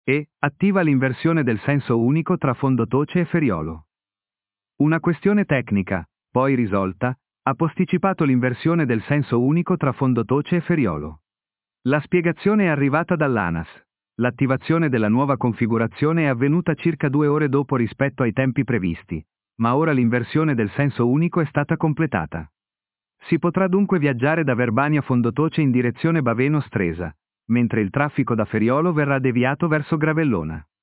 E attiva l'inversione del senso unico tra Fondotoce e Feriolo. Una questione tecnica, poi risolta, ha posticipato l'inversione del senso unico tra Fondotoce e Feriolo. La spiegazione è arrivata dall'ANAS. L'attivazione della nuova configurazione è avvenuta circa 2 ore dopo rispetto ai tempi previsti, ma ora l'inversione del senso unico è stata completata. Si potrà dunque viaggiare da Verbania Fondotoce in direzione Baveno Stresa, mentre il traffico da Feriolo verrà deviato verso Gravellona.